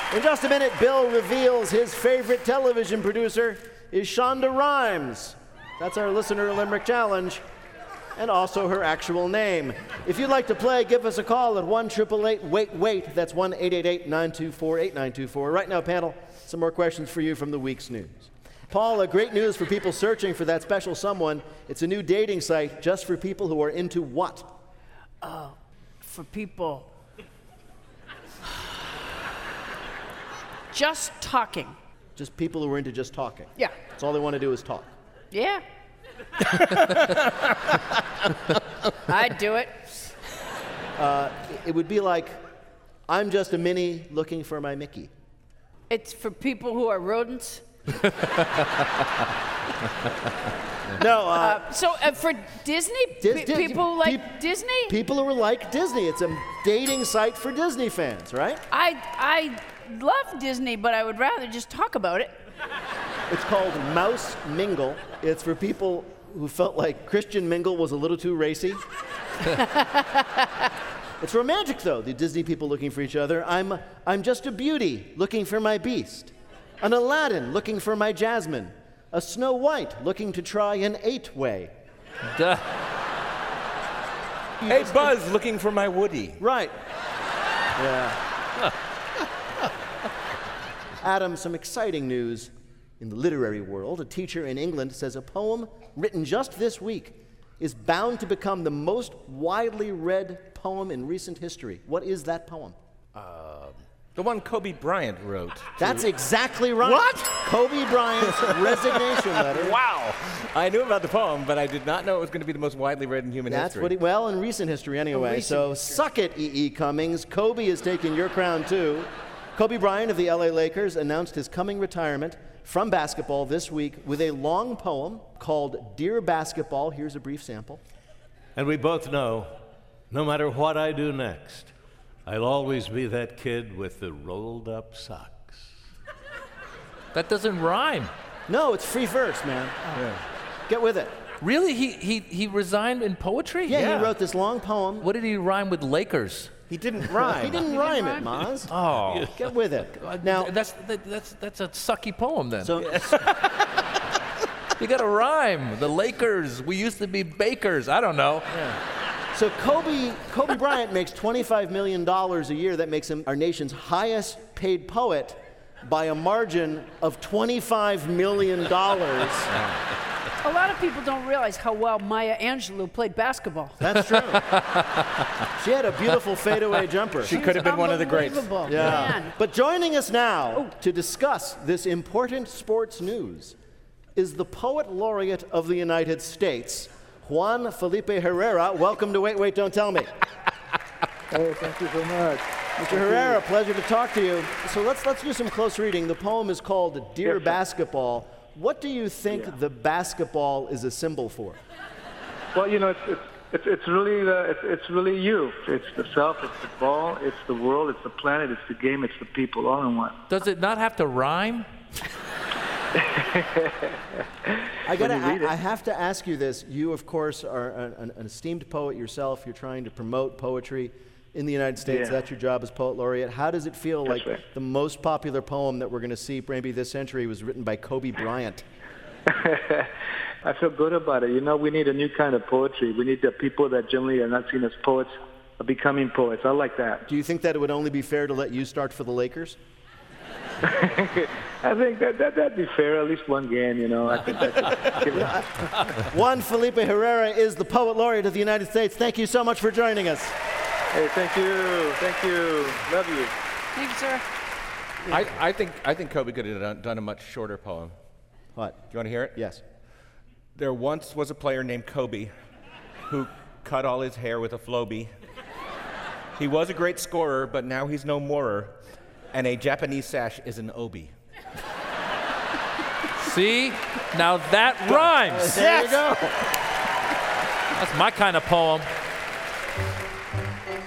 In just a minute, Bill reveals his favorite television producer is Shonda Rhimes. That's our listener limerick challenge, and also her actual name. If you'd like to play, give us a call at 1-888-WAIT-WAIT. That's 1-888-924-8924. Right now, panel, some more questions for you from the week's news. Paul, great news for people searching for that special someone. It's a new dating site just for people who are into what? For people just talking. Just people who are into just talking. Yeah. That's all they want to do is talk. Yeah. I'd do it. It would be like, I'm just a Minnie looking for my Mickey. It's for people who are rodents. No, So for Disney? People like Disney? People who are like Disney. It's a dating site for Disney fans, right? I love Disney, but I would rather just talk about it. It's called Mouse Mingle. It's for people who felt like Christian Mingle was a little too racy. It's romantic, though, the Disney people looking for each other. I'm just a beauty looking for my beast. An Aladdin looking for my Jasmine. A Snow White looking to try an 8-way. Duh. Hey, Buzz looking for my Woody. Right. Yeah. Adam, some exciting news in the literary world. A teacher in England says a poem written just this week is bound to become the most widely read poem in recent history. What is that poem? The one Kobe Bryant wrote. That's exactly right. What? Kobe Bryant's resignation letter. Wow. I knew about the poem, but I did not know it was going to be the most widely read in human That's history. well, in recent history anyway. Suck it, E.E. Cummings. Kobe is taking your crown too. Kobe Bryant of the LA Lakers announced his coming retirement from basketball this week with a long poem called Dear Basketball. Here's a brief sample. And we both know, no matter what I do next, I'll always be that kid with the rolled up socks. That doesn't rhyme. No, it's free verse, man. Yeah. Get with it. Really? He resigned in poetry? Yeah, he wrote this long poem. What did he rhyme with Lakers? He didn't rhyme. He didn't rhyme it, Maz. Oh. Get with it. Now that's a sucky poem then. So you got to rhyme. The Lakers. We used to be bakers. I don't know. Yeah. So Kobe Bryant makes $25 million a year. That makes him our nation's highest paid poet by a margin of $25 million. A lot of people don't realize how well Maya Angelou played basketball. That's true. She had a beautiful fadeaway jumper. She could have been one of the greats. Unbelievable. Yeah. Man. But joining us now to discuss this important sports news is the Poet Laureate of the United States, Juan Felipe Herrera. Welcome to Wait, Wait, Don't Tell Me. Oh, thank you so much. Mr. Herrera, pleasure to talk to you. So let's do some close reading. The poem is called Dear Basketball. What do you think the basketball is a symbol for? Well, you know, it's really you. It's the self, it's the ball, it's the world, it's the planet, it's the game, it's the people, all in one. Does it not have to rhyme? I have to ask you this. You, of course, are an esteemed poet yourself. You're trying to promote poetry in the United States. Yeah. That's your job as Poet Laureate. How does it feel That's like right. the most popular poem that we're going to see maybe this century was written by Kobe Bryant? I feel good about it. You know, we need a new kind of poetry. We need the people that generally are not seen as poets are becoming poets. I like that. Do you think that it would only be fair to let you start for the Lakers? I think that'd be fair, at least one game, you know. I think that's Juan Felipe Herrera is the Poet Laureate of the United States. Thank you so much for joining us. Hey, thank you. Thank you. Love you. Thank you, sir. I think Kobe could have done a much shorter poem. What? Do you want to hear it? Yes. There once was a player named Kobe who cut all his hair with a Flowbee. He was a great scorer, but now he's no morer, and a Japanese sash is an obi. See? Now that rhymes. There you go. That's my kind of poem.